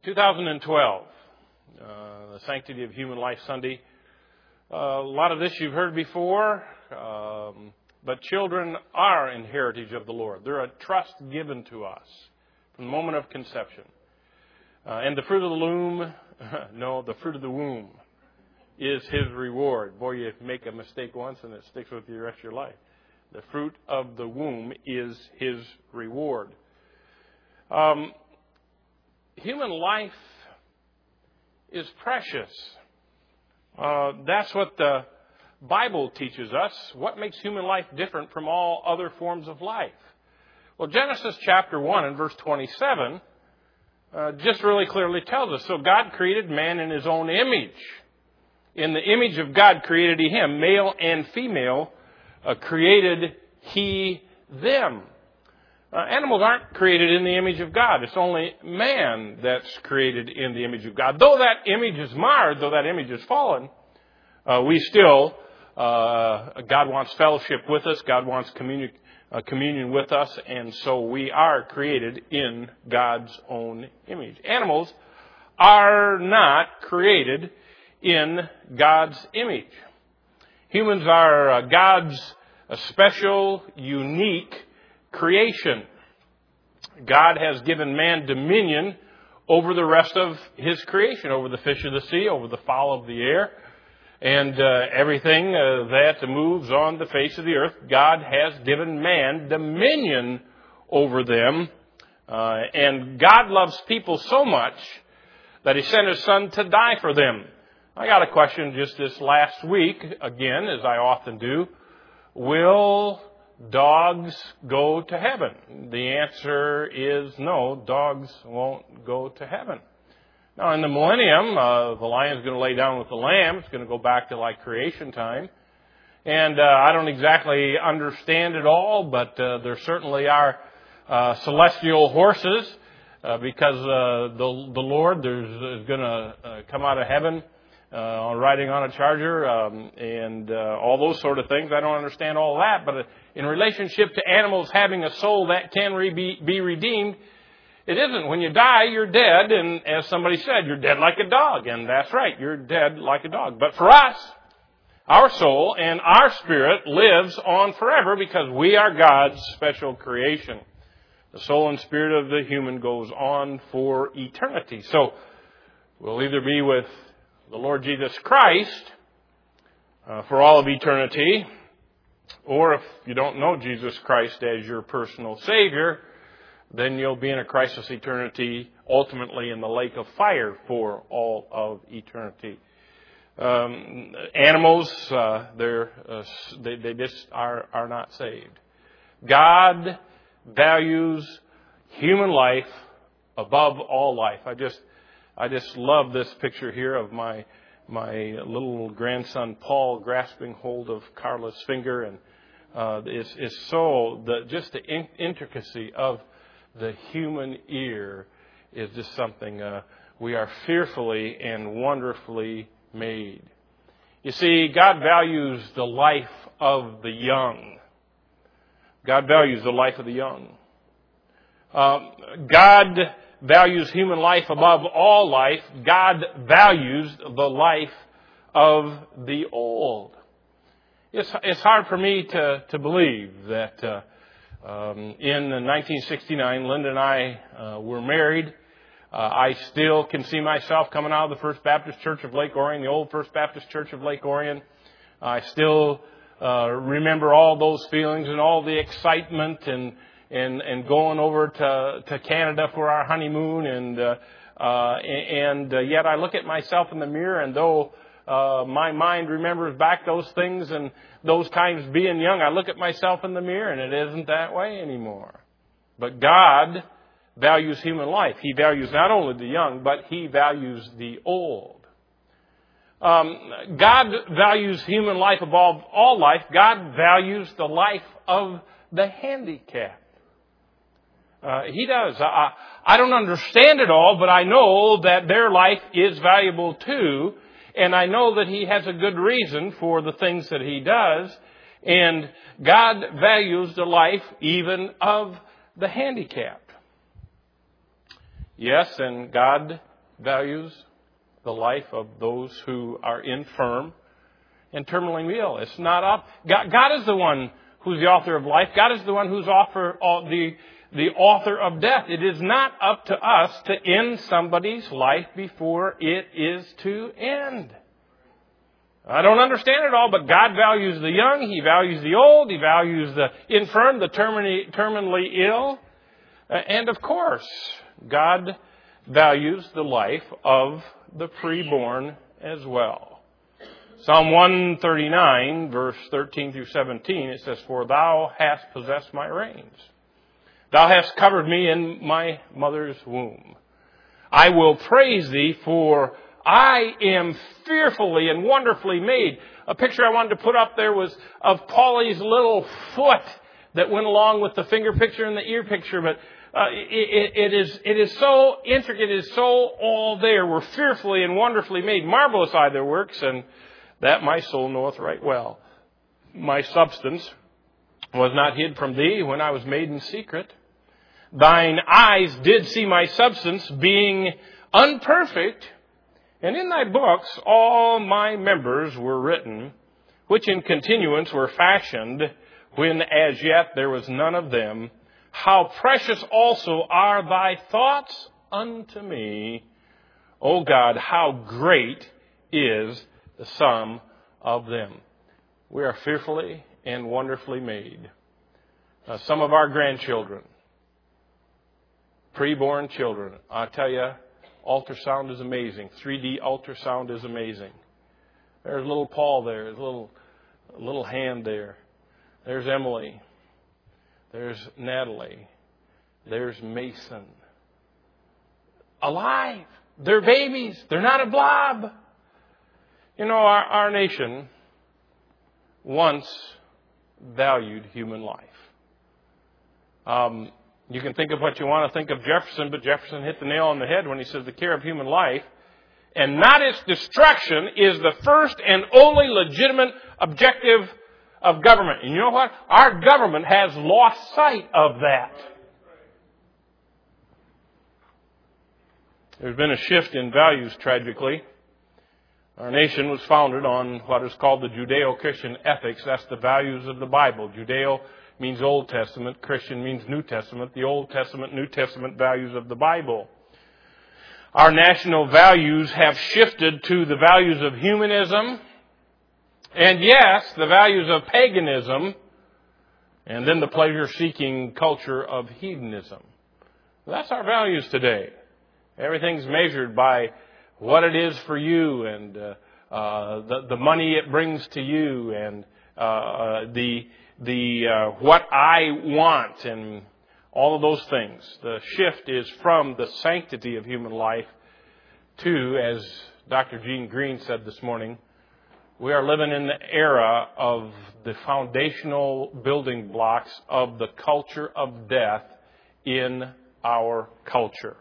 2012, the Sanctity of Human Life Sunday. A lot of this you've heard before, but children are an heritage of the Lord. They're a trust given to us from the moment of conception. And the fruit of the loom, the fruit of the womb is His reward. Boy, you make a mistake once and it sticks with you the rest of your life. The fruit of the womb is His reward. Human life is precious. That's what the Bible teaches us. What makes human life different from all other forms of life? Well, Genesis chapter 1 and verse 27 just really clearly tells us. So God created man in His own image. In the image of God created He him. Male and female created He them. Animals aren't created in the image of God. It's only man that's created in the image of God. Though that image is marred, though that image is fallen, we still, God wants fellowship with us. God wants communion with us. And so we are created in God's own image. Animals are not created in God's image. Humans are God's special, unique creation. God has given man dominion over the rest of His creation, over the fish of the sea, over the fowl of the air, and everything that moves on the face of the earth. God has given man dominion over them. And God loves people so much that He sent His Son to die for them. I got a question just this last week, again, as I often do. Will dogs go to heaven? The answer is no, dogs won't go to heaven. Now, in the millennium, the lion's going to lay down with the lamb. It's going to go back to like creation time. And I don't exactly understand it all, but there certainly are celestial horses because the Lord is going to come out of heaven riding on a charger and all those sort of things. I don't understand all that, but in relationship to animals having a soul that can be redeemed, it isn't. When you die, you're dead, and as somebody said, you're dead like a dog, and that's right, you're dead like a dog. But for us, our soul and our spirit lives on forever because we are God's special creation. The soul and spirit of the human goes on for eternity. So we'll either be with the Lord Jesus Christ for all of eternity, or if you don't know Jesus Christ as your personal Savior, then you'll be in a crisis eternity, ultimately in the lake of fire for all of eternity. Animals, they just are not saved. God values human life above all life. I just love this picture here of my little grandson Paul grasping hold of Carla's finger, and it's so the intricacy of the human ear is just something we are fearfully and wonderfully made. You see, God values the life of the young. God values the life of the young. God values human life above all life. God values the life of the old. It's hard for me to believe that in 1969, Linda and I were married. I still can see myself coming out of the First Baptist Church of Lake Orion, the old First Baptist Church of Lake Orion. I still remember all those feelings and all the excitement and going over to Canada for our honeymoon, and yet I look at myself in the mirror, and though my mind remembers back those things and those times being young, I look at myself in the mirror, and it isn't that way anymore. But God values human life. He values not only the young, but He values the old. God values human life above all life. God values the life of the handicapped. He does. I don't understand it all, but I know that their life is valuable too. And I know that He has a good reason for the things that He does. And God values the life even of the handicapped. Yes, and God values the life of those who are infirm and terminally ill. It's not up. God is the one who's the author of life. God is the one who's the author of death. It is not up to us to end somebody's life before it is to end. I don't understand it all, but God values the young. He values the old. He values the infirm, the terminally ill. And of course, God values the life of the preborn as well. Psalm 139, verse 13 through 17, it says, "For thou hast possessed my reins. Thou hast covered me in my mother's womb. I will praise thee, for I am fearfully and wonderfully made." A picture I wanted to put up there was of Paulie's little foot that went along with the finger picture and the ear picture. But it is so intricate, it is so all there. We're fearfully and wonderfully made. Marvelous are their works, and that my soul knoweth right well. My substance was not hid from thee when I was made in secret. Thine eyes did see my substance being unperfect, and in thy books all my members were written, which in continuance were fashioned, when as yet there was none of them. How precious also are thy thoughts unto me, O God, how great is the sum of them. We are fearfully and wonderfully made. Some of our grandchildren, preborn children, I tell you, ultrasound is amazing. 3D ultrasound is amazing. There's little Paul there. There's a little hand there. There's Emily. There's Natalie. There's Mason. Alive. They're babies. They're not a blob. You know, our nation once valued human life. You can think of what you want to think of Jefferson, but Jefferson hit the nail on the head when he says the care of human life and not its destruction is the first and only legitimate objective of government. And you know what? Our government has lost sight of that. There's been a shift in values, tragically. Our nation was founded on what is called the Judeo-Christian ethics. That's the values of the Bible. Judeo means Old Testament. Christian means New Testament. The Old Testament, New Testament values of the Bible. Our national values have shifted to the values of humanism. And yes, the values of paganism. And then the pleasure-seeking culture of hedonism. That's our values today. Everything's measured by what it is for you and the money it brings to you and what I want and all of those things. The shift is from the sanctity of human life to, as Dr. Gene Green said this morning, we are living in the era of the foundational building blocks of the culture of death in our culture.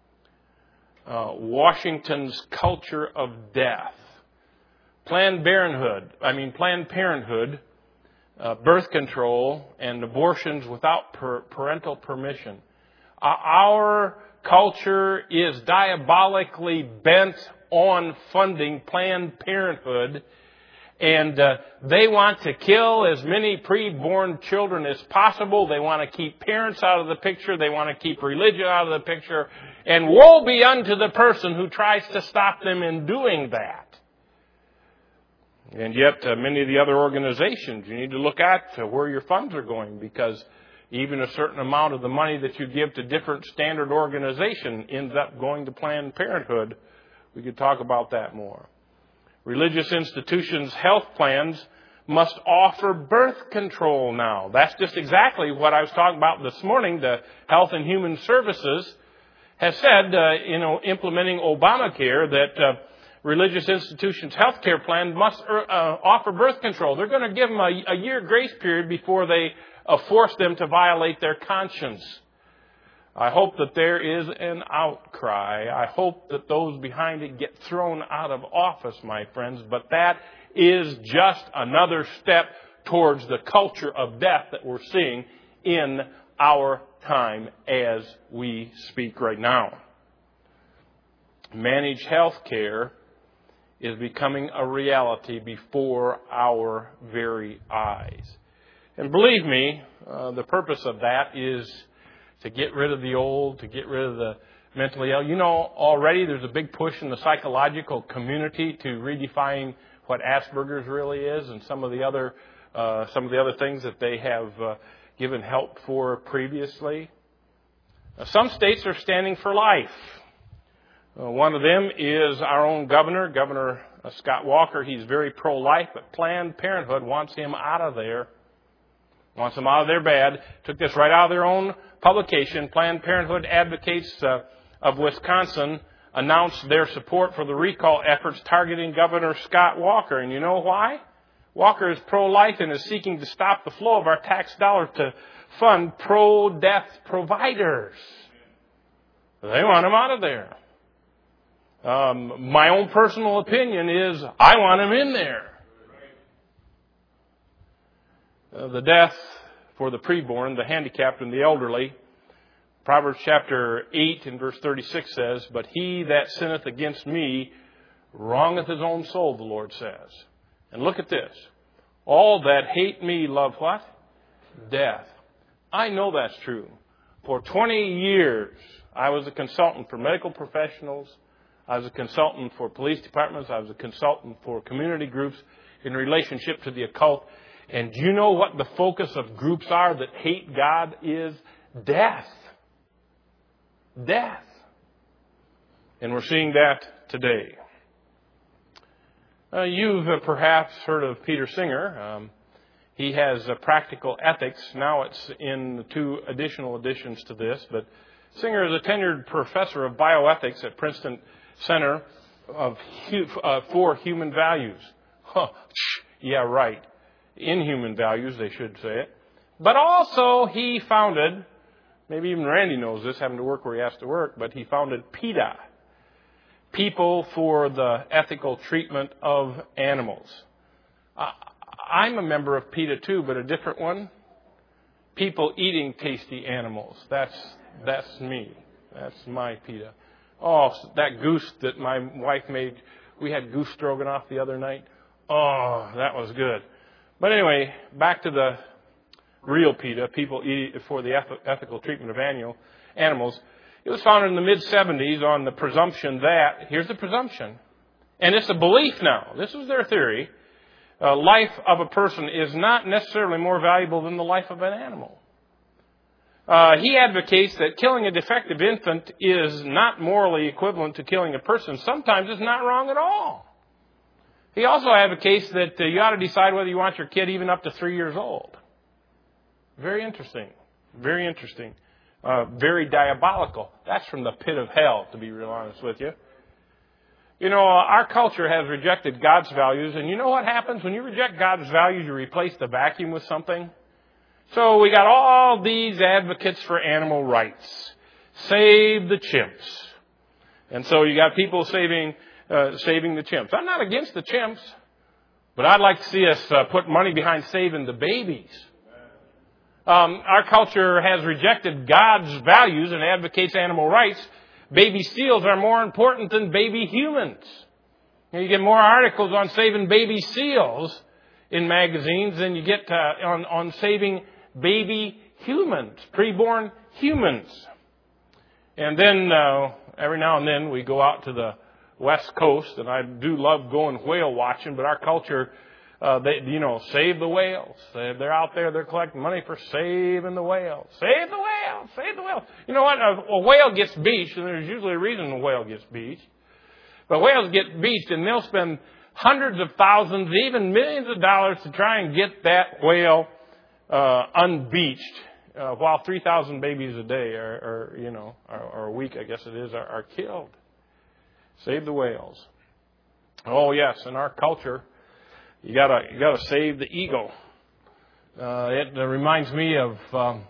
Washington's culture of death. Planned Parenthood, birth control, and abortions without parental permission. Our culture is diabolically bent on funding Planned Parenthood, and they want to kill as many preborn children as possible. They want to keep parents out of the picture. They want to keep religion out of the picture. And woe be unto the person who tries to stop them in doing that. And yet, many of the other organizations, you need to look at where your funds are going, because even a certain amount of the money that you give to different standard organizations ends up going to Planned Parenthood. We could talk about that more. Religious institutions' health plans must offer birth control now. That's just exactly what I was talking about this morning. The Health and Human Services has said, implementing Obamacare, that religious institutions' health care plan must offer birth control. They're going to give them a year grace period before they force them to violate their conscience. I hope that there is an outcry. I hope that those behind it get thrown out of office, my friends. But that is just another step towards the culture of death that we're seeing in our time as we speak right now. managed health care is becoming a reality before our very eyes. And believe me, the purpose of that is to get rid of the old, to get rid of the mentally ill. You know, already there's a big push in the psychological community to redefine what Asperger's really is and some of the other things that they have given help for previously. Some states are standing for life. One of them is our own governor, Governor Scott Walker. He's very pro-life, but Planned Parenthood wants him out of there. Wants them out of there bad. Took this right out of their own publication. Planned Parenthood Advocates of Wisconsin announced their support for the recall efforts targeting Governor Scott Walker. And you know why? Walker is pro-life and is seeking to stop the flow of our tax dollars to fund pro-death providers. They want him out of there. My own personal opinion is I want him in there. The death for the preborn, the handicapped, and the elderly. Proverbs chapter 8 and verse 36 says, "But he that sinneth against me wrongeth his own soul," the Lord says. And look at this. "All that hate me love" what? Death. I know that's true. For 20 years, I was a consultant for medical professionals. I was a consultant for police departments. I was a consultant for community groups in relationship to the occult. And do you know what the focus of groups are that hate God is? Death. Death. And we're seeing that today. You've perhaps heard of Peter Singer. He has Practical Ethics. Now it's in 2 additional additions to this. But Singer is a tenured professor of bioethics at Princeton Center for Human Values. Yeah, right. Inhuman values, they should say it. But also he founded, maybe even Randy knows this, having to work where he has to work, but he founded PETA, People for the Ethical Treatment of Animals. I'm a member of PETA too, but a different one. People Eating Tasty Animals. That's me. That's my PETA. Oh, that goose that my wife made, we had goose stroganoff the other night. Oh, that was good. But anyway, back to the real PETA, People for the Ethical Treatment of Animals. It was founded in the mid-'70s on the presumption that, here's the presumption, and it's a belief now, this was their theory, life of a person is not necessarily more valuable than the life of an animal. He advocates that killing a defective infant is not morally equivalent to killing a person. Sometimes it's not wrong at all. He also advocates that you ought to decide whether you want your kid even up to 3 years old. Very interesting. Very interesting. Very diabolical. That's from the pit of hell, to be real honest with you. You know, our culture has rejected God's values, and you know what happens? When you reject God's values, you replace the vacuum with something. So we got all these advocates for animal rights. Save the chimps. And so you got people saving the chimps. I'm not against the chimps, but I'd like to see us put money behind saving the babies. Our culture has rejected God's values and advocates animal rights. Baby seals are more important than baby humans. You get more articles on saving baby seals in magazines than you get on saving baby humans, preborn humans. And then every now and then we go out to the West Coast, and I do love going whale watching, but our culture, save the whales. They're out there, they're collecting money for saving the whales. Save the whales, save the whales. You know what? A whale gets beached, and there's usually a reason a whale gets beached. But whales get beached, and they'll spend hundreds of thousands, even millions of dollars to try and get that whale unbeached, while 3,000 babies a day or a week, I guess it is, are killed. Save the whales. Oh yes, in our culture, you gotta save the eagle. It reminds me of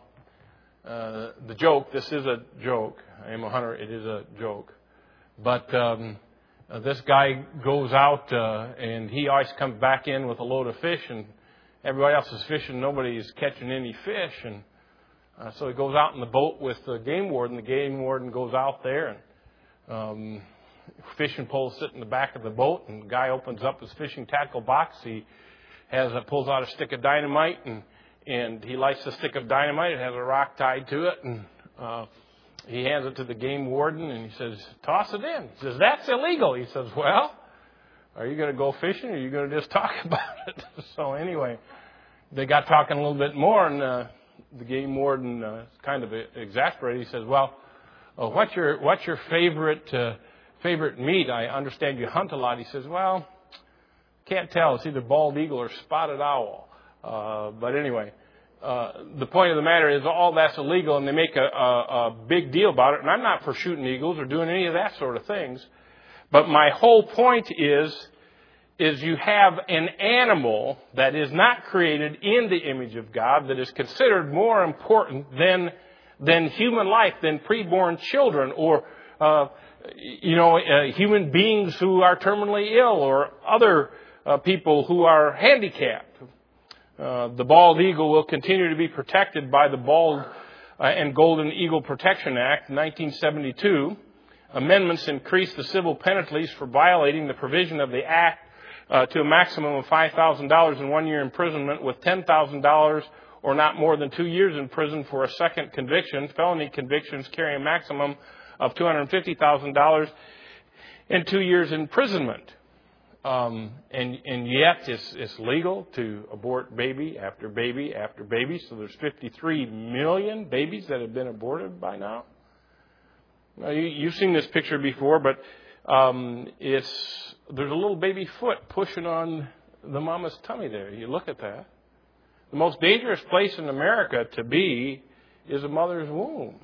the joke. This is a joke. I am a hunter. It is a joke. But this guy goes out and he always comes back in with a load of fish, and everybody else is fishing. Nobody's catching any fish, and so he goes out in the boat with the game warden. The game warden goes out there, and fishing pole sit in the back of the boat, and the guy opens up his fishing tackle box. He pulls out a stick of dynamite, and he lights the stick of dynamite. It has a rock tied to it, and he hands it to the game warden, and he says, "Toss it in." He says, "That's illegal." He says, "Well, are you going to go fishing, or are you going to just talk about it?" So anyway, they got talking a little bit more, and the game warden kind of exasperated. He says, "Well, what's your favorite meat? I understand you hunt a lot." He says, "Well, can't tell. It's either bald eagle or spotted owl." But anyway, the point of the matter is all that's illegal, and they make a big deal about it. And I'm not for shooting eagles or doing any of that sort of things. But my whole point is you have an animal that is not created in the image of God that is considered more important than human life, than preborn children, or human beings who are terminally ill, or other people who are handicapped. The bald eagle will continue to be protected by the Bald and Golden Eagle Protection Act, 1972. Amendments increased the civil penalties for violating the provision of the act to a maximum of $5,000 and 1 year imprisonment, with $10,000 or not more than 2 years in prison for a second conviction. Felony convictions carry a maximum of $250,000 and 2 years imprisonment. And yet it's legal to abort baby after baby after baby. So there's 53 million babies that have been aborted by now. Now, you've seen this picture before, but there's a little baby foot pushing on the mama's tummy there. You look at that. The most dangerous place in America to be is a mother's womb.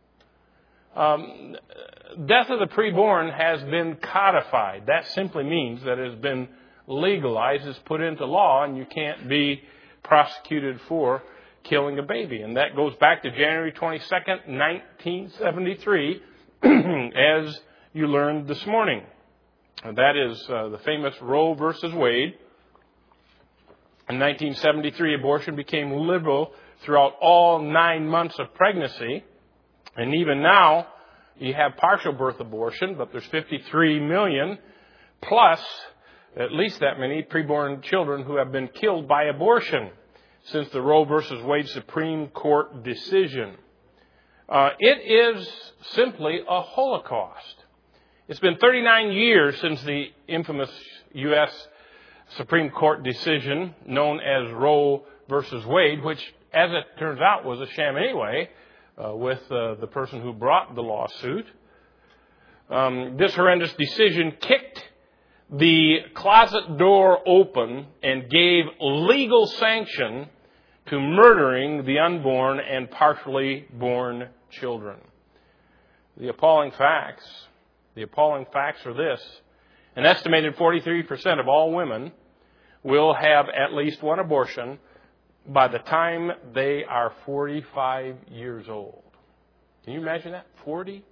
Death of the preborn has been codified. That simply means that it has been legalized, it's put into law, and you can't be prosecuted for killing a baby. And that goes back to January 22nd, 1973, as you learned this morning. And that is the famous Roe versus Wade. In 1973, abortion became legal throughout all 9 months of pregnancy. And even now, you have partial birth abortion, but there's 53 million plus at least that many preborn children who have been killed by abortion since the Roe versus Wade Supreme Court decision. It is simply a Holocaust. It's been 39 years since the infamous U.S. Supreme Court decision known as Roe versus Wade, which, as it turns out, was a sham anyway, with the person who brought the lawsuit. This horrendous decision kicked the closet door open and gave legal sanction to murdering the unborn and partially born children. The appalling facts are this: an estimated 43% of all women will have at least one abortion by the time they are 45 years old. Can you imagine that? 43%.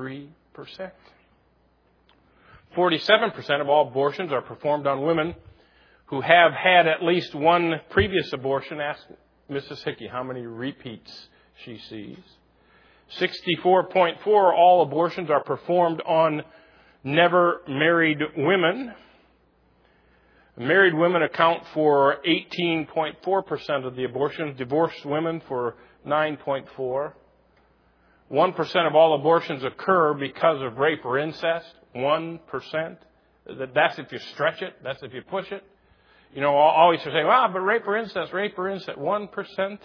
47% of all abortions are performed on women who have had at least one previous abortion. Ask Mrs. Hickey how many repeats she sees. 64.4% all abortions are performed on never married women. Married women account for 18.4% of the abortions, divorced women for 9.4%. 1% of all abortions occur because of rape or incest. 1%. That's if you stretch it. That's if you push it. You know, always say, well, but rape or incest. 1%.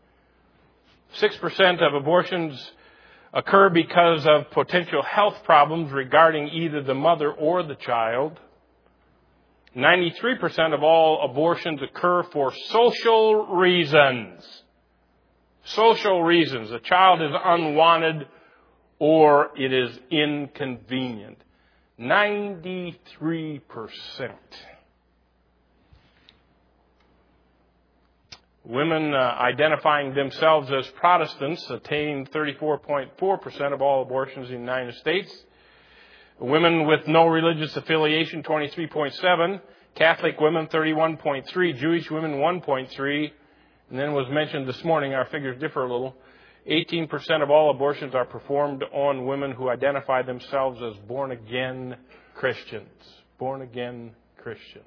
6% of abortions occur because of potential health problems regarding either the mother or the child. 93% of all abortions occur for social reasons. Social reasons. The child is unwanted or it is inconvenient. 93%. Women identifying themselves as Protestants attain 34.4% of all abortions in the United States. Women with no religious affiliation, 23.7%. Catholic women, 31.3%. Jewish women, 1.3%. And then was mentioned this morning, our figures differ a little, 18% of all abortions are performed on women who identify themselves as born-again Christians. Born-again Christians.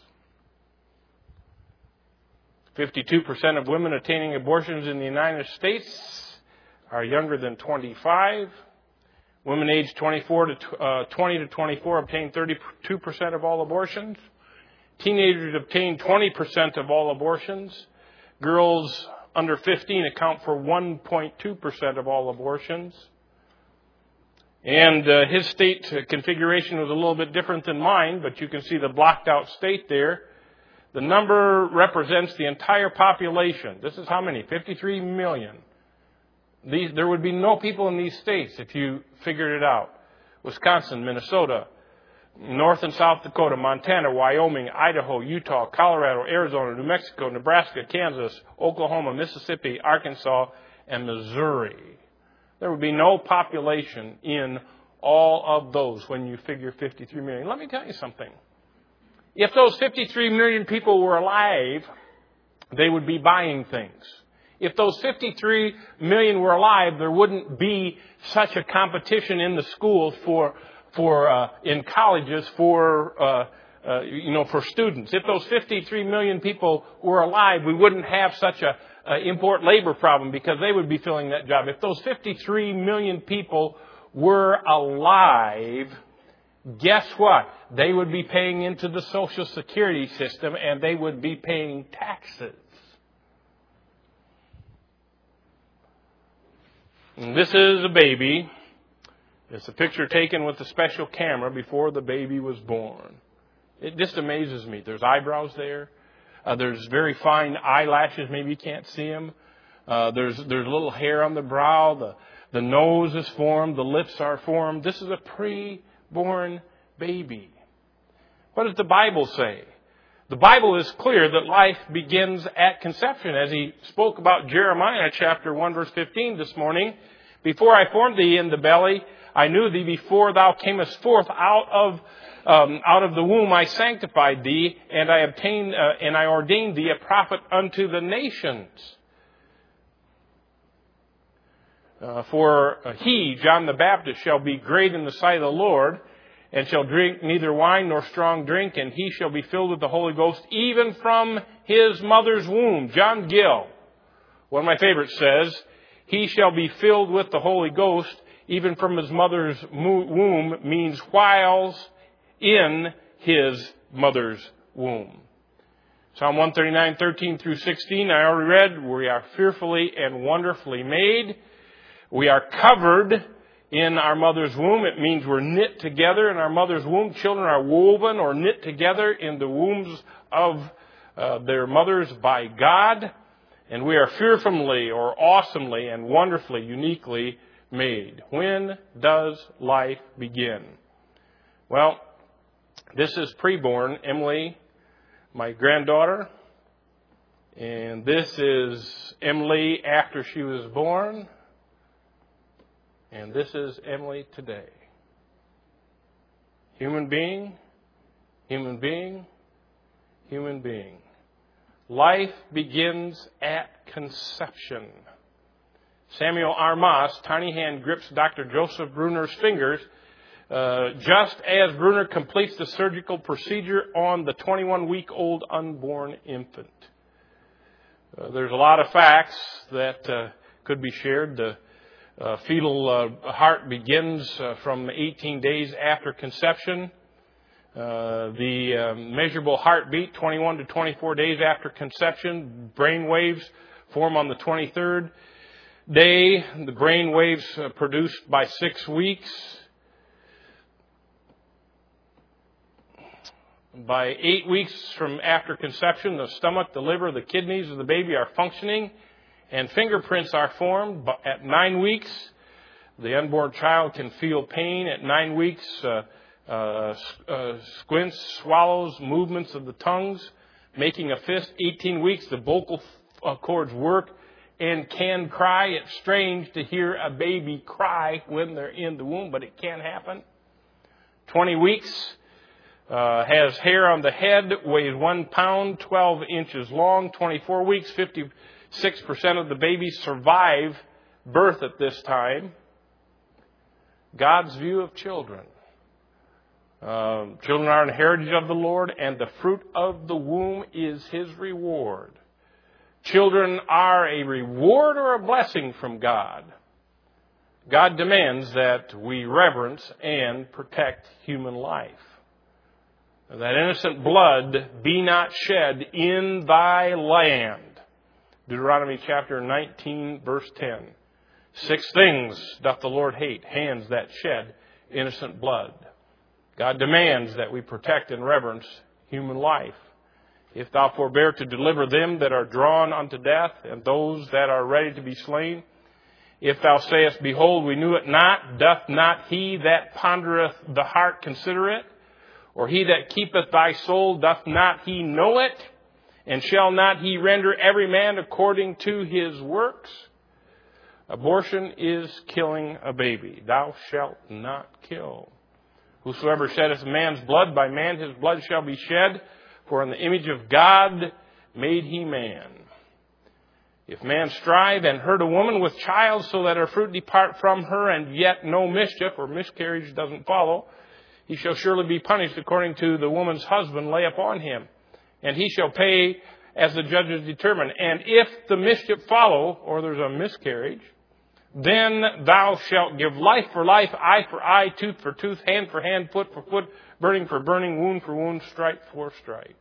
52% of women attaining abortions in the United States are younger than 25. Women aged 20 to 24 obtain 32% of all abortions. Teenagers obtain 20% of all abortions. Girls under 15 account for 1.2% of all abortions. And his state configuration was a little bit different than mine, but you can see the blocked out state there. The number represents the entire population. This is how many? 53 million. There would be no people in these states if you figured it out. Wisconsin, Minnesota, North and South Dakota, Montana, Wyoming, Idaho, Utah, Colorado, Arizona, New Mexico, Nebraska, Kansas, Oklahoma, Mississippi, Arkansas, and Missouri. There would be no population in all of those when you figure 53 million. Let me tell you something. If those 53 million people were alive, they would be buying things. If those 53 million were alive, there wouldn't be such a competition in the schools in colleges for students. If those 53 million people were alive, we wouldn't have such a import labor problem because they would be filling that job. If those 53 million people were alive, guess what? They would be paying into the Social Security system and they would be paying taxes. And this is a baby. It's a picture taken with a special camera before the baby was born. It just amazes me. There's eyebrows there. There's very fine eyelashes. Maybe you can't see them. There's little hair on the brow. The nose is formed. The lips are formed. This is a pre-born baby. What does the Bible say? The Bible is clear that life begins at conception. As he spoke about Jeremiah chapter 1 verse 15 this morning, before I formed thee in the belly, I knew thee. Before thou camest forth out of the womb, I sanctified thee, and I ordained thee a prophet unto the nations. For he, John the Baptist, shall be great in the sight of the Lord, and shall drink neither wine nor strong drink, and he shall be filled with the Holy Ghost, even from his mother's womb. John Gill, one of my favorites, says, he shall be filled with the Holy Ghost, even from his mother's womb, means whiles in his mother's womb. Psalm 139, 13 through 16, I already read, we are fearfully and wonderfully made. We are covered in our mother's womb. It means we're knit together in our mother's womb. Children are woven or knit together in the wombs of their mothers by God. And we are fearfully or awesomely and wonderfully, uniquely made. When does life begin? Well, this is preborn Emily, my granddaughter. And this is Emily after she was born. And this is Emily today. Human being, human being, human being. Life begins at conception. Samuel Armas' tiny hand grips Dr. Joseph Bruner's fingers just as Bruner completes the surgical procedure on the 21-week-old unborn infant. There's a lot of facts that could be shared. The fetal heart begins from 18 days after conception. The measurable heartbeat, 21 to 24 days after conception. Brain waves form on the 23rd day. The brain waves produced by 6 weeks. By 8 weeks from after conception, the stomach, the liver, the kidneys of the baby are functioning, and fingerprints are formed. But at 9 weeks, the unborn child can feel pain. At 9 weeks, squints, swallows, movements of the tongues, making a fist. 18 weeks, the vocal cords work and can cry. It's strange to hear a baby cry when they're in the womb, but it can happen. 20 weeks, has hair on the head, weighs 1 pound, 12 inches long. 24 weeks, 56% of the babies survive birth at this time, God's view of children. Children are an heritage of the Lord, and the fruit of the womb is His reward. Children are a reward or a blessing from God. God demands that we reverence and protect human life. That innocent blood be not shed in thy land. Deuteronomy chapter 19, verse 10. 6 things doth the Lord hate, hands that shed innocent blood. God demands that we protect and reverence human life. If thou forbear to deliver them that are drawn unto death, and those that are ready to be slain, if thou sayest, behold, we knew it not, doth not he that pondereth the heart consider it? Or he that keepeth thy soul, doth not he know it? And shall not he render every man according to his works? Abortion is killing a baby. Thou shalt not kill. Whosoever sheddeth man's blood, by man his blood shall be shed. For in the image of God made he man. If man strive and hurt a woman with child, so that her fruit depart from her, and yet no mischief or miscarriage doesn't follow, he shall surely be punished according to the woman's husband lay upon him. And he shall pay as the judges determine. And if the mischief follow, or there's a miscarriage, then thou shalt give life for life, eye for eye, tooth for tooth, hand for hand, foot for foot, burning for burning, wound for wound, stripe for stripe.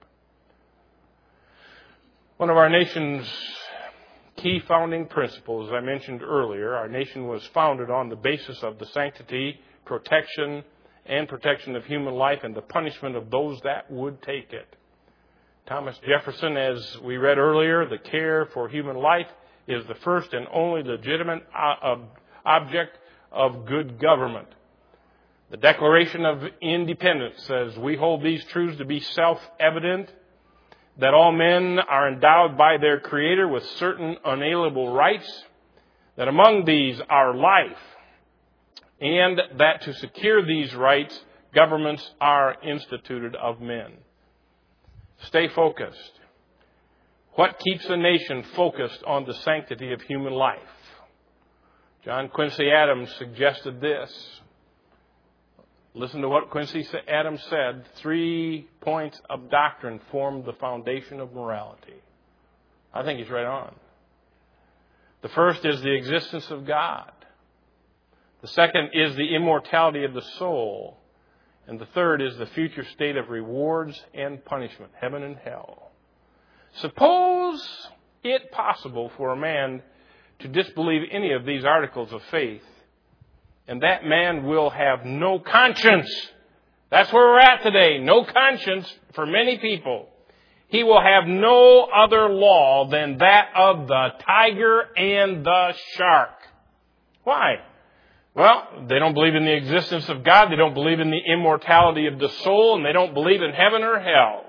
One of our nation's key founding principles, as I mentioned earlier, our nation was founded on the basis of the sanctity, protection of human life and the punishment of those that would take it. Thomas Jefferson, as we read earlier, the care for human life is the first and only legitimate object of good government. The Declaration of Independence says, we hold these truths to be self-evident, that all men are endowed by their Creator with certain unalienable rights, that among these are life, and that to secure these rights, governments are instituted of men. Stay focused. What keeps a nation focused on the sanctity of human life? John Quincy Adams suggested this. Listen to what Quincy Adams said. 3 points of doctrine form the foundation of morality. I think he's right on. The first is the existence of God. The second is the immortality of the soul. And the third is the future state of rewards and punishment, heaven and hell. Suppose it possible for a man to disbelieve any of these articles of faith, and that man will have no conscience. That's where we're at today. No conscience for many people. He will have no other law than that of the tiger and the shark. Why? Well, they don't believe in the existence of God. They don't believe in the immortality of the soul, and they don't believe in heaven or hell.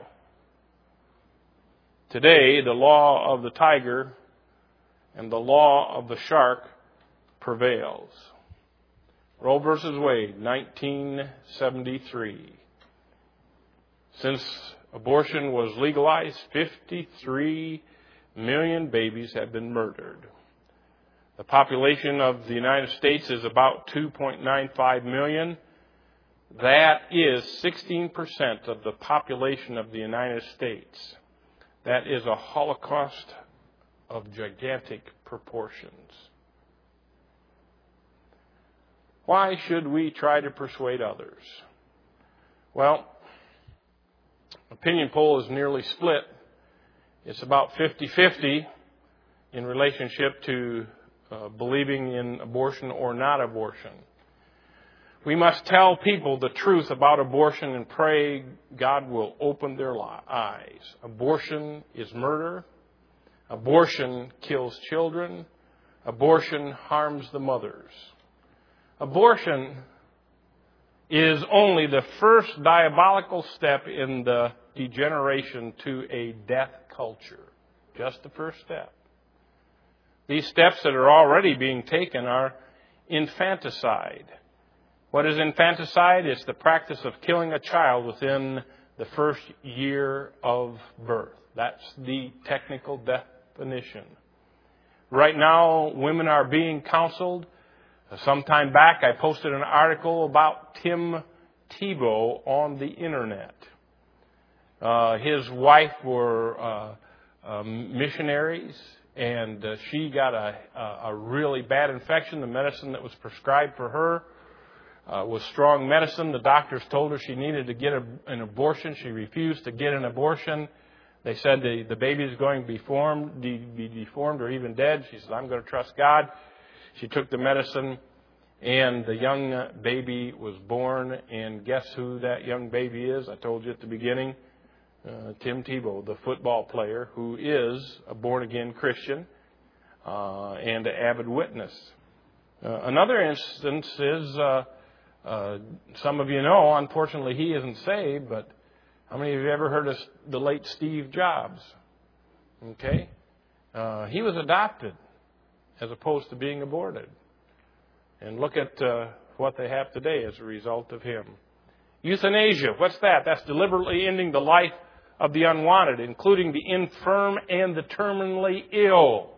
Today, the law of the tiger and the law of the shark prevails. Roe versus Wade, 1973. Since abortion was legalized, 53 million babies have been murdered. The population of the United States is about 2.95 million. That is 16% of the population of the United States. That is a holocaust of gigantic proportions. Why should we try to persuade others? Well, opinion poll is nearly split. It's about 50-50 in relationship to believing in abortion or not abortion. We must tell people the truth about abortion and pray God will open their eyes. Abortion is murder. Abortion kills children. Abortion harms the mothers. Abortion is only the first diabolical step in the degeneration to a death culture. Just the first step. These steps that are already being taken are infanticide. What is infanticide? It's the practice of killing a child within the first year of birth. That's the technical definition. Right now, women are being counseled. Some time back, I posted an article about Tim Tebow on the internet. His wife were missionaries, and she got a really bad infection. The medicine that was prescribed for her was strong medicine. The doctors told her she needed to get an abortion. She refused to get an abortion. They said the baby is going to be deformed or even dead. She said, I'm going to trust God. She took the medicine, and the young baby was born. And guess who that young baby is? I told you at the beginning. Tim Tebow, the football player, who is a born-again Christian and an avid witness. Another instance is, some of you know, unfortunately he isn't saved, but how many of you ever heard of the late Steve Jobs? Okay? He was adopted as opposed to being aborted. And look at what they have today as a result of him. Euthanasia, what's that? That's deliberately ending the life of the unwanted, including the infirm and the terminally ill.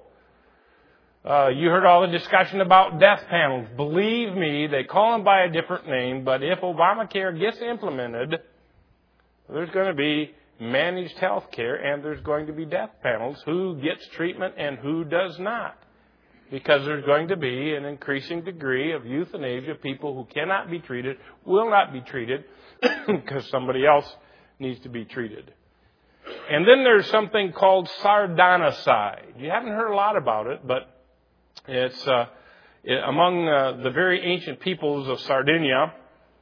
You heard all the discussion about death panels. Believe me, they call them by a different name, but if Obamacare gets implemented, there's going to be managed health care and there's going to be death panels. Who gets treatment and who does not? Because there's going to be an increasing degree of euthanasia. People who cannot be treated will not be treated because somebody else needs to be treated. And then there's something called sardonicide. You haven't heard a lot about it, but it's among the very ancient peoples of Sardinia.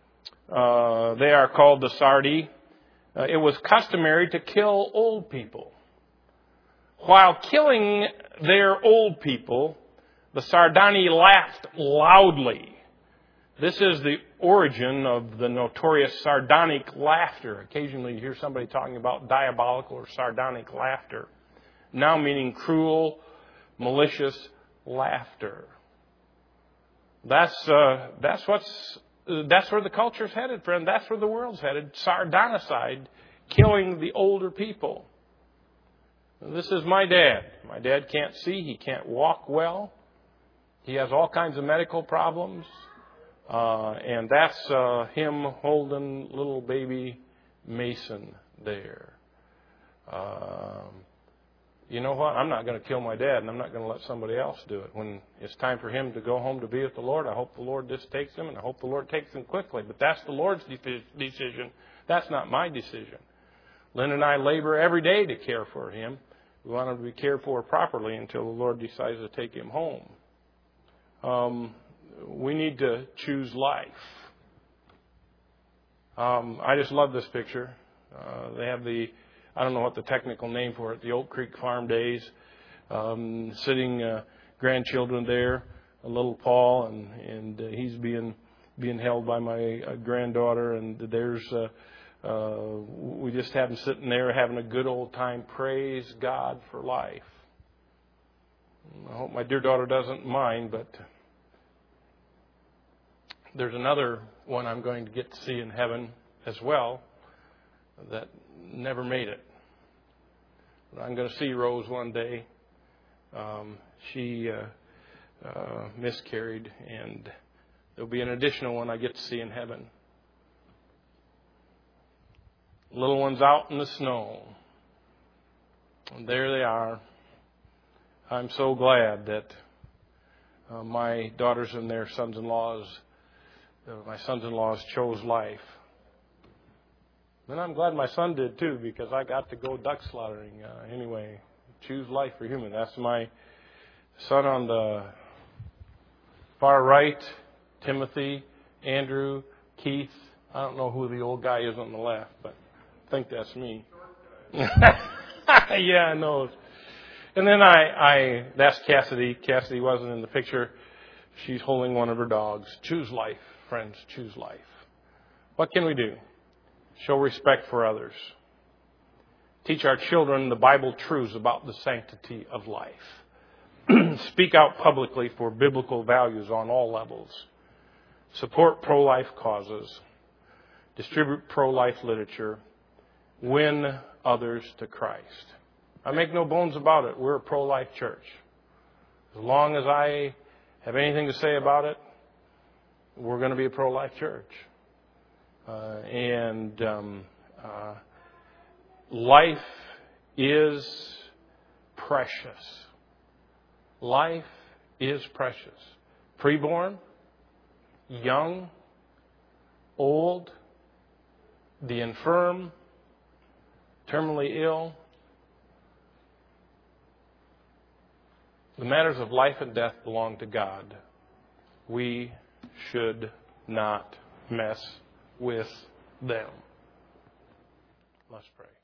They are called the Sardi. It was customary to kill old people. While killing their old people, the Sardani laughed loudly. This is the origin of the notorious sardonic laughter. Occasionally you hear somebody talking about diabolical or sardonic laughter, now meaning cruel, malicious laughter. That's where the culture's headed, friend. That's where the world's headed. Sardonicide, killing the older people. This is my dad. My dad can't see. He can't walk well. He has all kinds of medical problems. And that's him holding little baby Mason there. You know what? I'm not going to kill my dad, and I'm not going to let somebody else do it. When it's time for him to go home to be with the Lord, I hope the Lord just takes him, and I hope the Lord takes him quickly. But that's the Lord's decision. That's not my decision. Lynn and I labor every day to care for him. We want him to be cared for properly until the Lord decides to take him home. We need to choose life. I just love this picture. They have I don't know what the technical name for it, the Oak Creek Farm Days, sitting grandchildren there, a little Paul, and he's being held by my granddaughter, and there's we just have them sitting there having a good old time. Praise God for life. I hope my dear daughter doesn't mind, but there's another one I'm going to get to see in heaven as well that never made it. But I'm going to see Rose one day. She miscarried, and there'll be an additional one I get to see in heaven. Little ones out in the snow. And there they are. I'm so glad that my daughters and their sons-in-laws, my sons-in-laws chose life. And I'm glad my son did too, because I got to go duck slaughtering. Anyway, choose life for human. That's my son on the far right, Timothy, Andrew, Keith. I don't know who the old guy is on the left, but I think that's me. Yeah, I know. And then that's Cassidy. Cassidy wasn't in the picture. She's holding one of her dogs. Choose life, friends. Choose life. What can we do? Show respect for others. Teach our children the Bible truths about the sanctity of life. Speak out publicly for biblical values on all levels. Support pro-life causes. Distribute pro-life literature. Win others to Christ. I make no bones about it. We're a pro-life church. As long as I have anything to say about it, we're going to be a pro-life church. Life is precious. Life is precious. Preborn, young, old, the infirm, terminally ill. The matters of life and death belong to God. We should not mess with them. Let's pray.